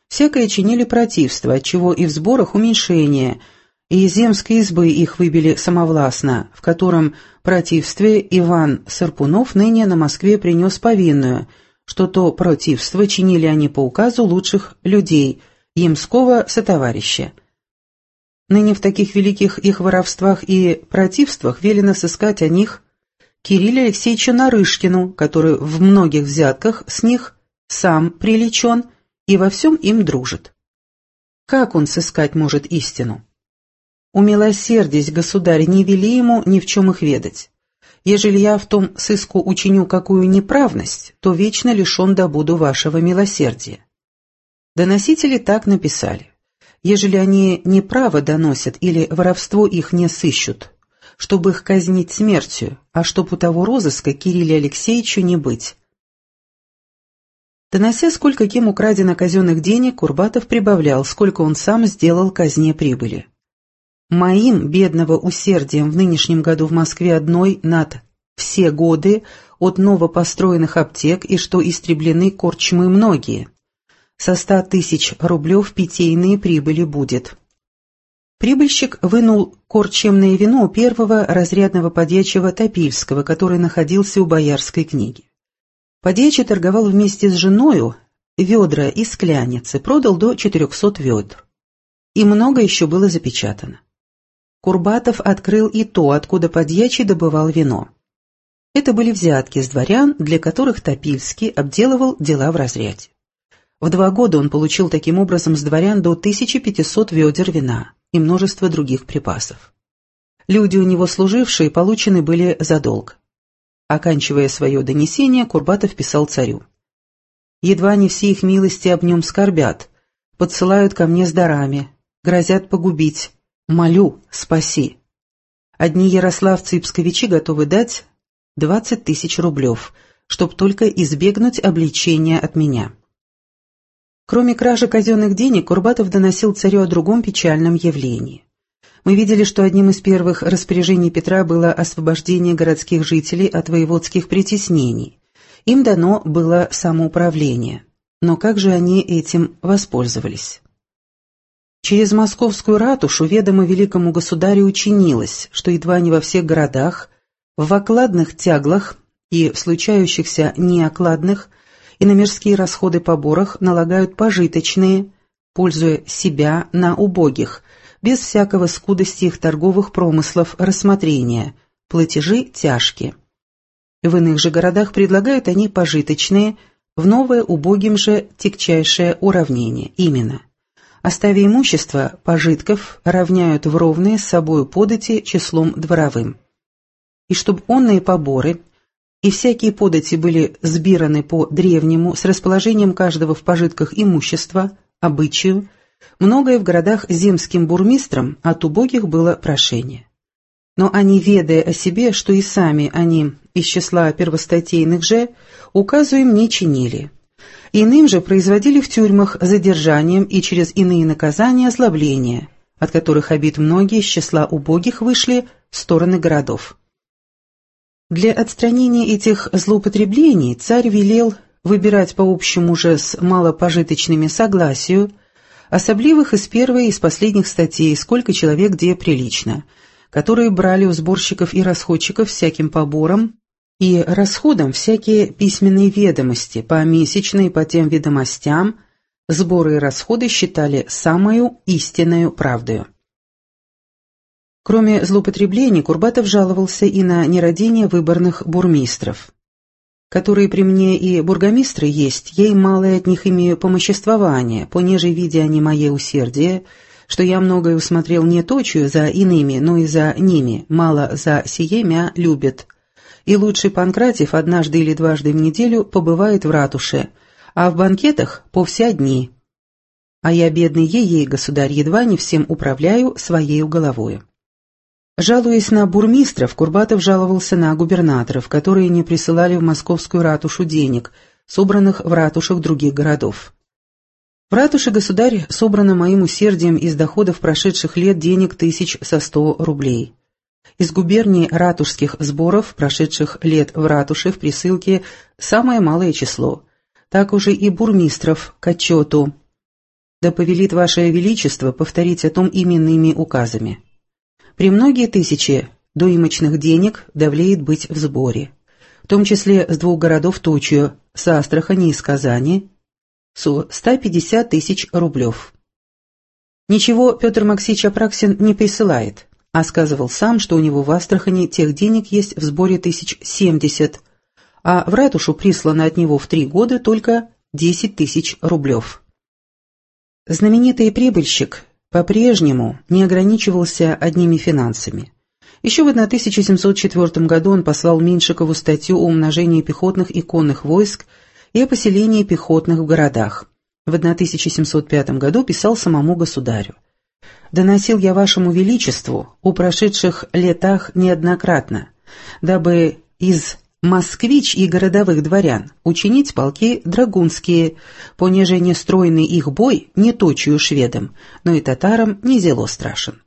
всякое чинили противство, отчего и в сборах уменьшение, и из земской избы их выбили самовластно, в котором противстве Иван Сарпунов ныне на Москве принес повинную, что то противство чинили они по указу лучших людей, Ямского сотоварища. Ныне в таких великих их воровствах и противствах велено сыскать о них Кириллу Алексеевичу Нарышкину, который в многих взятках с них сам приличен и во всем им дружит. Как он сыскать может истину? Умилосердись, государь, не вели ему ни в чем их ведать. Ежели я в том сыску учиню какую неправность, то вечно лишен добуду вашего милосердия. Доносители так написали. Ежели они неправо доносят или воровство их не сыщут, чтобы их казнить смертью, а чтоб у того розыска Кирилле Алексеевичу не быть. Донося, сколько кем украдено казенных денег, Курбатов прибавлял, сколько он сам сделал казне прибыли. Моим бедного усердием в нынешнем году в Москве одной над все годы от новопостроенных аптек и что истреблены корчмы многие. Со 100 тысяч рублев питейные прибыли будет. Прибыльщик вынул корчемное вино у первого разрядного подьячего Топильского, который находился у Боярской книги. Подьячий торговал вместе с женою ведра и скляницы, продал до 400 ведр. И много еще было запечатано. Курбатов открыл и то, откуда подьячий добывал вино. Это были взятки с дворян, для которых Топильский обделывал дела в разряде. В 2 года он получил таким образом с дворян до 1500 ведер вина и множество других припасов. Люди у него служившие получены были за долг. Оканчивая свое донесение, Курбатов писал царю: «Едва не все их милости об нем скорбят, подсылают ко мне с дарами, грозят погубить. Молю, спаси. Одни ярославцы и псковичи готовы дать 20 тысяч рублев, чтоб только избегнуть обличения от меня». Кроме кражи казенных денег, Курбатов доносил царю о другом печальном явлении. Мы видели, что одним из первых распоряжений Петра было освобождение городских жителей от воеводских притеснений. Им дано было самоуправление. Но как же они этим воспользовались? Через московскую ратушу ведомо великому государю учинилось, что едва не во всех городах, в окладных тяглах и в случающихся неокладных и на мирские расходы поборах налагают пожиточные, пользуя себя на убогих, без всякого скудости их торговых промыслов рассмотрения, платежи тяжкие. В иных же городах предлагают они пожиточные, в новое убогим же тягчайшее уравнение, именно. Оставя имущество, пожитков равняют в ровные с собою подати числом дворовым. И чтоб онные поборы и всякие подати были сбираны по древнему, с расположением каждого в пожитках имущества, обычаю, многое в городах земским бурмистрам от убогих было прошение. Но они, ведая о себе, что и сами они из числа первостатейных же, указу им не чинили. Иным же производили в тюрьмах задержанием и через иные наказания озлобления, от которых обид многие из числа убогих вышли в стороны городов. Для отстранения этих злоупотреблений царь велел выбирать по общему же с малопожиточными согласию особливых из первой и из последних статей, сколько человек где прилично, которые брали у сборщиков и расходчиков всяким побором и расходам всякие письменные ведомости, помесячные по тем ведомостям, сборы и расходы считали самою истинною правдою. Кроме злоупотреблений, Курбатов жаловался и на нерадение выборных бурмистров, которые при мне и бургомистры есть, ей малое от них имею помоществование, понеже, видя они мое усердие, что я многое усмотрел не точую за иными, но и за ними, мало за сие мя любят. И лучший Панкратьев однажды или дважды в неделю побывает в ратуше, а в банкетах по вся дни. А я, бедный ей, государь, едва не всем управляю своею головою. Жалуясь на бурмистров, Курбатов жаловался на губернаторов, которые не присылали в московскую ратушу денег, собранных в ратушах других городов. В ратуше, государь, собрано моим усердием из доходов прошедших лет денег 1100 рублей. Из губернии ратушских сборов, прошедших лет в ратуше, в присылке самое малое число. Так уже и бурмистров к отчету. да повелит Ваше Величество повторить о том именными указами. При многие тысячи доимочных денег давлеет быть в сборе, в том числе с 2 городов тучью, с Астрахани и с Казани, со 150 тысяч рублев. Ничего Петр Максимович Апраксин не присылает, а сказывал сам, что у него в Астрахани тех денег есть в сборе 1070, а в ратушу прислано от него в 3 года только 10 тысяч рублев. Знаменитый прибыльщик по-прежнему не ограничивался одними финансами. Еще в 1704 году он послал Меньшикову статью о умножении пехотных и конных войск и о поселении пехотных в городах. В 1705 году писал самому государю: «Доносил я вашему величеству о прошедших летах неоднократно, дабы из москвич и городовых дворян учинить полки драгунские, понеже нестройный их бой не точию шведам, но и татарам не зело страшен.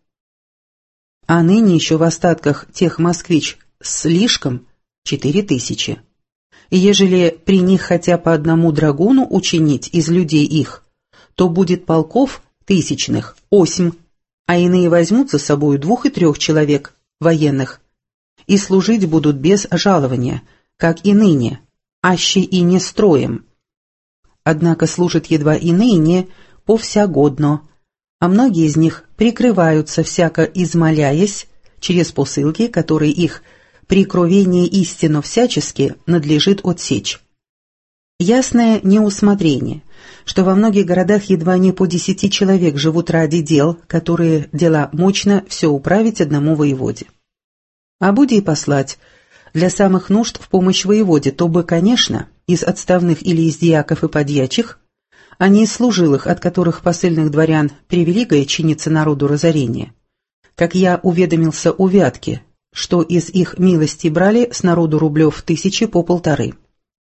А ныне еще в остатках тех москвич слишком 4000. И ежели при них хотя по одному драгуну учинить из людей их, то будет полков тысячных 8, а иные возьмут за собою 2 и 3 человек военных, и служить будут без жалования, как и ныне, аще и не строем. Однако служат едва и ныне повсягодно, а многие из них прикрываются, всяко измоляясь, через посылки, которые их при кровении истину всячески надлежит отсечь. Ясное неусмотрение, что во многих городах едва не по 10 человек живут ради дел, которые дела мощно все управить одному воеводе. А буди и послать для самых нужд в помощь воеводе, то бы, конечно, из отставных или из дьяков и подьячих, а не из служилых, от которых посыльных дворян превеликое чинится народу разорение. Как я уведомился у Вятки, что из их милости брали с народу рублев 1000 по 1,5.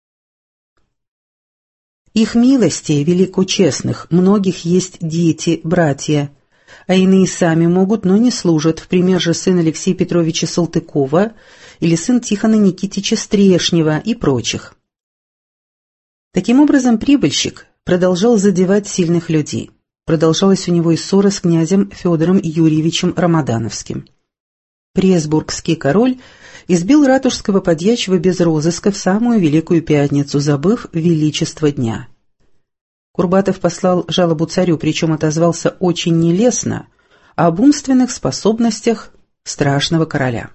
Их милости, велико честных, многих есть дети, братья, а иные сами могут, но не служат, в пример же сын Алексея Петровича Салтыкова или сын Тихона Никитича Стрешнева и прочих. Таким образом, прибыльщик продолжал задевать сильных людей. Продолжалась у него и ссора с князем Федором Юрьевичем Рамадановским. Пресбургский король избил ратушского подьячего без розыска в самую Великую Пятницу, забыв величество дня. Курбатов послал жалобу царю, причем отозвался очень нелестно об умственных способностях страшного короля.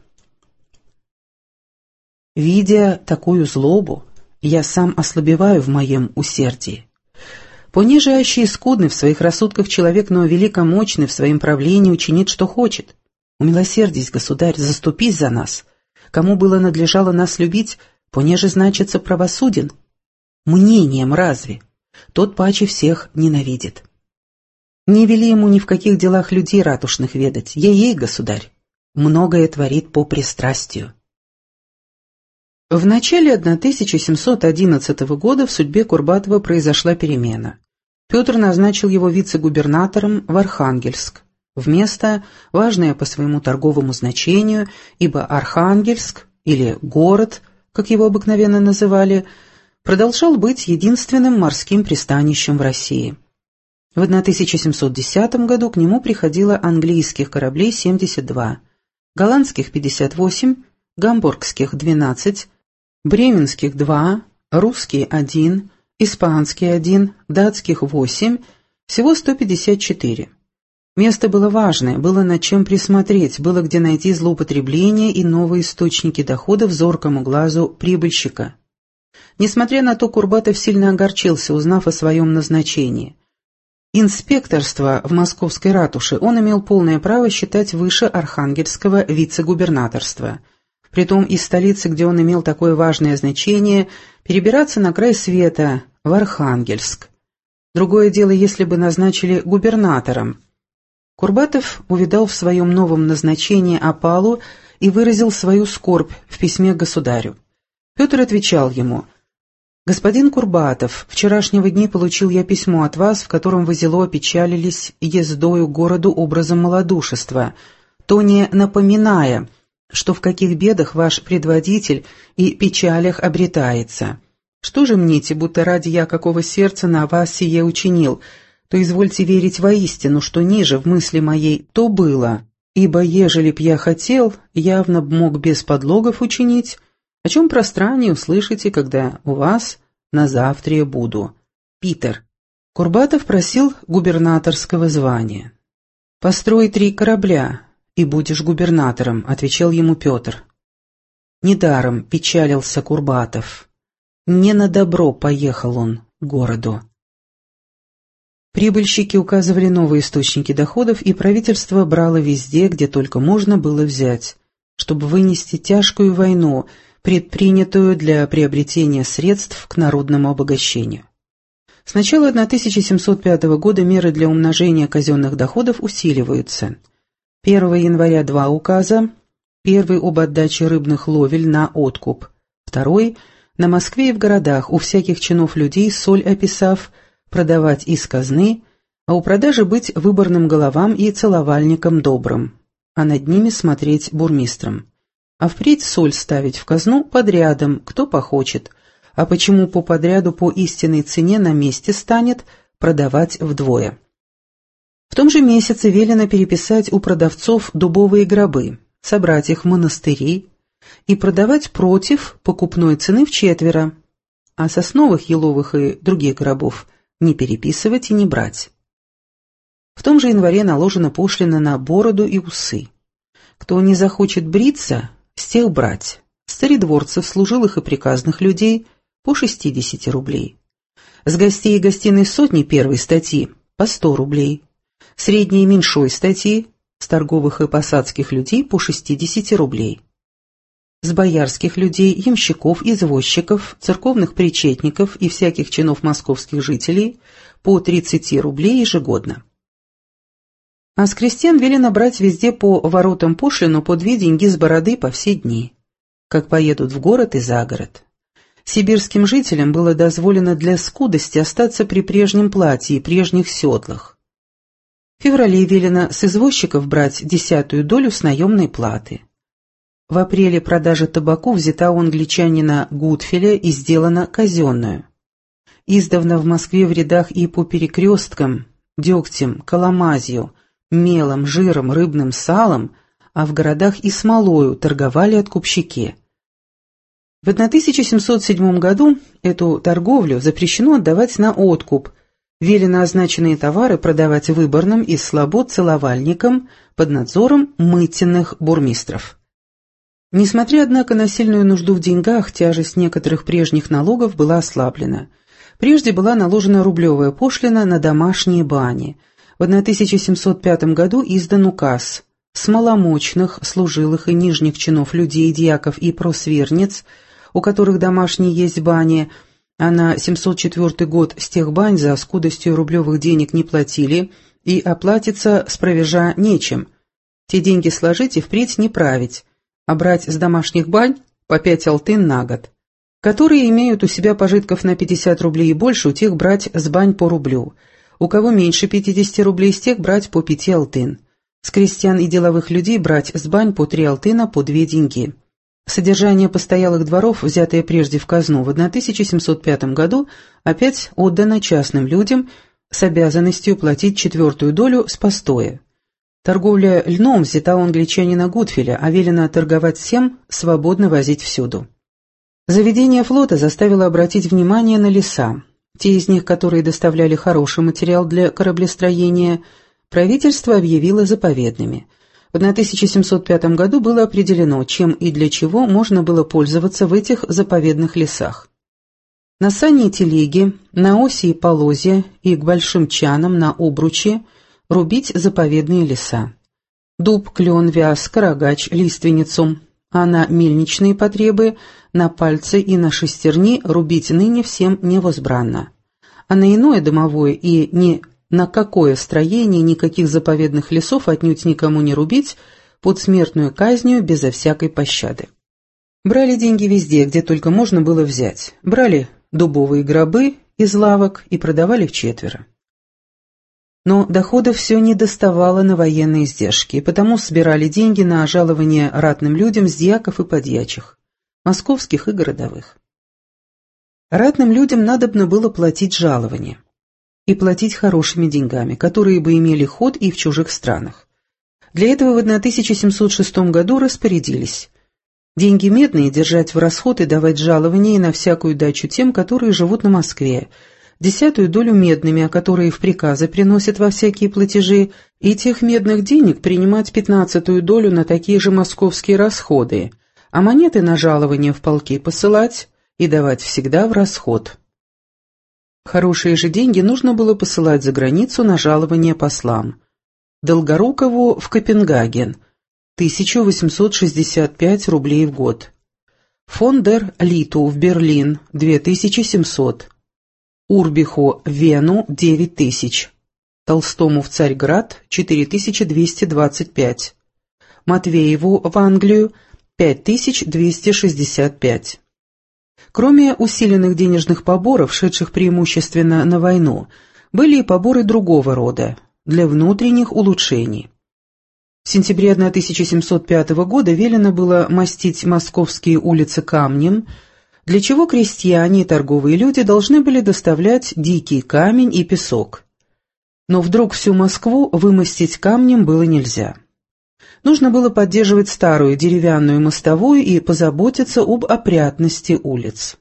«Видя такую злобу, я сам ослабеваю в моем усердии. Понеже аще и скудный в своих рассудках человек, но великомочный в своем правлении учинит, что хочет. Умилосердись, государь, заступись за нас. Кому было надлежало нас любить, понеже значится правосуден. Мнением разве? Тот паче всех ненавидит. Не вели ему ни в каких делах людей ратушных ведать, ей-ей, государь, многое творит по пристрастию». В начале 1711 года в судьбе Курбатова произошла перемена. Петр назначил его вице-губернатором в Архангельск, в место, важное по своему торговому значению, ибо Архангельск, или город, как его обыкновенно называли, продолжал быть единственным морским пристанищем в России. В 1710 году к нему приходило английских кораблей 72, голландских 58, гамбургских 12, бременских 2, русские 1, испанский 1, датских 8, всего 154. Место было важное, было над чем присмотреть, было где найти злоупотребления и новые источники доходов зоркому глазу прибыльщика. Несмотря на то, Курбатов сильно огорчился, узнав о своем назначении. Инспекторство в московской ратуше он имел полное право считать выше архангельского вице-губернаторства. Притом из столицы, где он имел такое важное значение, перебираться на край света, в Архангельск. Другое дело, если бы назначили губернатором. Курбатов увидал в своем новом назначении опалу и выразил свою скорбь в письме к государю. Петр отвечал ему: «Господин Курбатов, вчерашнего дня получил я письмо от вас, в котором вы зело опечалились ездою к городу образом малодушества, то не напоминая, что в каких бедах ваш предводитель и печалях обретается. Что же мните, будто ради я какого сердца на вас сие учинил, то извольте верить воистину, что ниже в мысли моей то было, ибо ежели б я хотел, явно б мог без подлогов учинить, о чем пространнее услышите, когда у вас на завтра буду. Питер. Курбатов просил губернаторского звания. «Построй 3 корабля, и будешь губернатором», — отвечал ему Петр. Недаром печалился Курбатов. Не на добро поехал он к городу. Прибыльщики указывали новые источники доходов, и правительство брало везде, где только можно было взять, чтобы вынести тяжкую войну, предпринятую для приобретения средств к народному обогащению. С начала 1705 года меры для умножения казенных доходов усиливаются. 1 января 2 указа. Первый об отдаче рыбных ловель на откуп. Второй – на Москве и в городах у всяких чинов людей, соль описав, продавать из казны, а у продажи быть выборным головам и целовальником добрым, а над ними смотреть бурмистром. А впредь соль ставить в казну подрядом, кто похочет, а почему по подряду по истинной цене на месте станет, продавать вдвое. В том же месяце велено переписать у продавцов дубовые гробы, собрать их в монастыри и продавать против покупной цены вчетверо, а сосновых, еловых и других гробов не переписывать и не брать. В том же январе наложена пошлина на бороду и усы. Кто не захочет бриться, с тех брать. Царедворцев, служилых и приказных людей по 60 рублей. С гостей и гостиной сотни первой статьи по 100 рублей. Средней и меньшой статьи с торговых и посадских людей по 60 рублей. С боярских людей, ямщиков, извозчиков, церковных причетников и всяких чинов московских жителей по 30 рублей ежегодно. А с крестьян велено брать везде по воротам пошлину по 2 деньги с бороды по все дни, как поедут в город и за город. Сибирским жителям было дозволено для скудости остаться при прежнем платье и прежних седлах. В феврале велено с извозчиков брать 10-ю долю с наемной платы. В апреле продажа табаку взята у англичанина Гудфеля и сделана казенную. Издавна в Москве в рядах и по перекресткам, дегтем, коломазью, мелом, жиром, рыбным салом, а в городах и смолою торговали откупщики. В 1707 году эту торговлю запрещено отдавать на откуп, велено означенные товары продавать выборным из слобод целовальникам под надзором мытенных бурмистров. Несмотря, однако, на сильную нужду в деньгах, тяжесть некоторых прежних налогов была ослаблена. Прежде была наложена рублевая пошлина на домашние бани. В 1705 году издан указ с маломочных, служилых и нижних чинов людей, дьяков и просверниц, у которых домашние есть бани, а на 704 год с тех бань за скудостью рублевых денег не платили, и оплатиться с провежа нечем. Те деньги сложить и впредь не править, а брать с домашних бань по 5 алтын на год. Которые имеют у себя пожитков на 50 рублей и больше, у тех брать с бань по рублю. У кого меньше 50 рублей, с тех брать по 5 алтын. С крестьян и деловых людей брать с бань по 3 алтына по 2 деньги. Содержание постоялых дворов, взятое прежде в казну, в 1705 году опять отдано частным людям с обязанностью платить 4-ю долю с постоя. Торговля льном взята у англичанина Гудфеля, а велено торговать всем, свободно возить всюду. Заведение флота заставило обратить внимание на леса. Те из них, которые доставляли хороший материал для кораблестроения, правительство объявило заповедными. В 1705 году было определено, чем и для чего можно было пользоваться в этих заповедных лесах. На сани и телеги, на оси и полозья и к большим чанам на обручи рубить заповедные леса. Дуб, клен, вяз, карагач, лиственницу, а на мельничные потребы, на пальцы и на шестерни рубить ныне всем невозбранно. А на иное домовое и ни на какое строение никаких заповедных лесов отнюдь никому не рубить под смертную казнью безо всякой пощады. Брали деньги везде, где только можно было взять. Брали дубовые гробы из лавок и продавали вчетверо. Но доходов все не доставало на военные издержки, и потому собирали деньги на жалование ратным людям с дьяков и подьячих, московских и городовых. Ратным людям надобно было платить жалование. и платить хорошими деньгами, которые бы имели ход и в чужих странах. Для этого в 1706 году распорядились деньги медные держать в расход и давать жалования на всякую дачу тем, которые живут на Москве, 10-ю долю медными, которые в приказы приносят во всякие платежи, и тех медных денег принимать 15-ю долю на такие же московские расходы, а монеты на жалования в полки посылать и давать всегда в расход. Хорошие же деньги нужно было посылать за границу на жалование послам. Долгорукову в Копенгаген 1865 рублей в год. Фон дер Литу в Берлин 2700. Урбиху в Вену 9000. Толстому в Царьград 4225. Матвееву в Англию 5265. Кроме усиленных денежных поборов, шедших преимущественно на войну, были и поборы другого рода, для внутренних улучшений. В сентябре 1705 года велено было мастить московские улицы камнем, для чего крестьяне и торговые люди должны были доставлять дикий камень и песок. Но вдруг всю Москву вымостить камнем было нельзя. Нужно было поддерживать старую деревянную мостовую и позаботиться об опрятности улиц.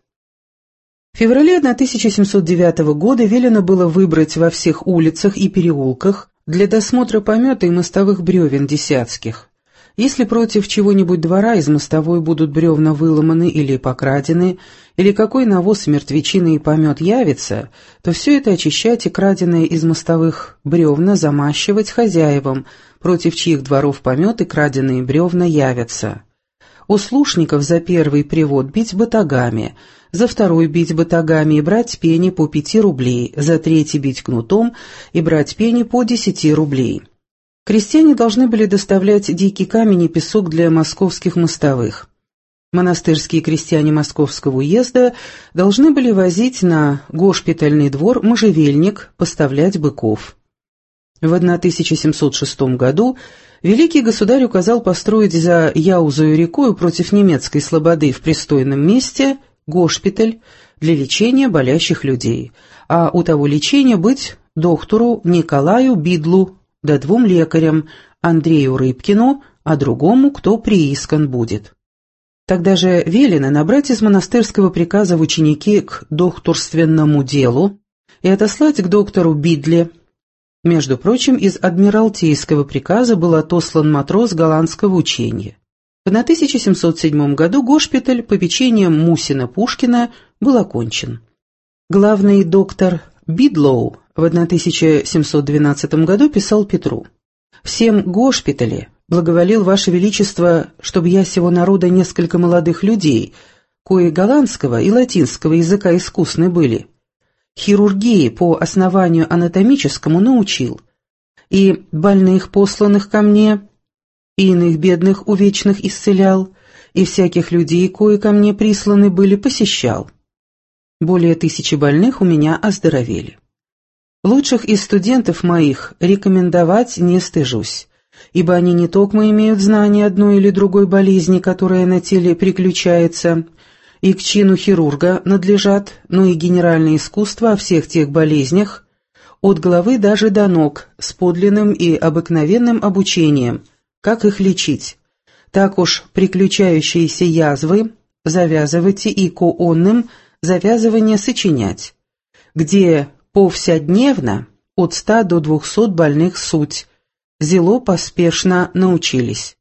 В феврале 1709 года велено было выбрать во всех улицах и переулках для досмотра помета и мостовых бревен десятских. Если против чего-нибудь двора из мостовой будут бревна выломаны или покрадены, или какой навоз, мертвечина и помет явится, то все это очищать и краденые из мостовых бревна замащивать хозяевам, против чьих дворов помет и краденые бревна явятся. У слушников за первый привод бить батагами, за второй бить батагами и брать пени по 5 рублей, за третий бить кнутом и брать пени по 10 рублей. Крестьяне должны были доставлять дикий камень и песок для московских мостовых. Монастырские крестьяне Московского уезда должны были возить на госпитальный двор можжевельник, поставлять быков. В 1706 году великий государь указал построить за Яузою рекою против немецкой слободы в пристойном месте госпиталь для лечения болящих людей, а у того лечения быть доктору Николаю Бидлу, да 2 лекарям, Андрею Рыбкину, а другому, кто приискан будет. Тогда же велено набрать из монастырского приказа в ученики к докторственному делу и отослать к доктору Бидле. Между прочим, из адмиралтейского приказа был отослан матрос голландского учения. В 1707 году госпиталь попечением Мусина-Пушкина был окончен. Главный доктор Бидлоу в 1712 году писал Петру: «Всем госпитале благоволил Ваше Величество, чтобы я сего народа несколько молодых людей, кои голландского и латинского языка искусны были, хирургии по основанию анатомическому научил, и больных посланных ко мне, и иных бедных увечных исцелял, и всяких людей, кои ко мне присланы были, посещал. Более 1000 больных у меня оздоровели. Лучших из студентов моих рекомендовать не стыжусь, ибо они не только имеют знание одной или другой болезни, которая на теле приключается, и к чину хирурга надлежат, но и генеральное искусство о всех тех болезнях, от головы даже до ног, с подлинным и обыкновенным обучением, как их лечить. Так уж приключающиеся язвы завязывайте и коонным завязывание сочинять, где повседневно от 100 до 200 больных суть, зело поспешно научились.